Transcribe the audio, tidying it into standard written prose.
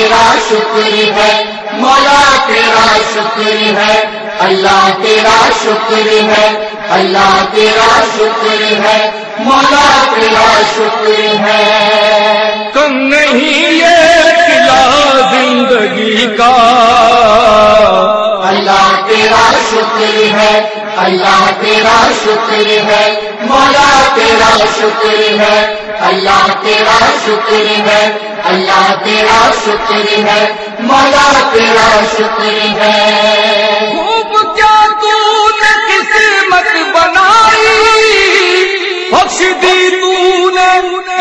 تیرا شکر ہے، مولا تیرا شکر ہے، اللہ تیرا شکر ہے، اللہ تیرا شکر ہے، مولا تیرا شکر ہے۔ کم نہیں یہ قلعہ زندگی کا، اللہ تیرا شکر ہے، اللہ تیرا شکر ہے، مولا تیرا شکر ہے، اللہ تیرا شکر ہے، اللہ تیرا شکر ہے، مولا تیرا شکر ہے۔ خوب کیا تو نے قسمت بنائی، بخش دی تو نے